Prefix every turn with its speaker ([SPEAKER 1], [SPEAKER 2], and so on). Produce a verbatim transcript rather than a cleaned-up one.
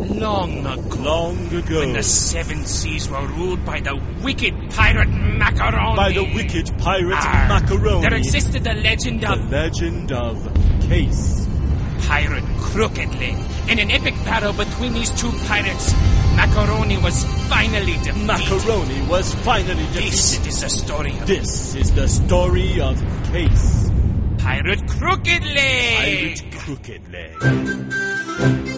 [SPEAKER 1] long ago.
[SPEAKER 2] Long ago.
[SPEAKER 1] When the seven seas were ruled by the wicked pirate Macaroni.
[SPEAKER 2] By the wicked pirate
[SPEAKER 1] Arr,
[SPEAKER 2] Macaroni.
[SPEAKER 1] There existed the legend
[SPEAKER 2] The
[SPEAKER 1] of...
[SPEAKER 2] legend of Case.
[SPEAKER 1] Pirate Crooked Leg. In an epic battle between these two pirates, Macaroni was finally defeated.
[SPEAKER 2] Macaroni was finally defeated.
[SPEAKER 1] This is the story of...
[SPEAKER 2] This is the story of Case.
[SPEAKER 1] Pirate Crooked Leg.
[SPEAKER 2] Pirate Crooked Leg.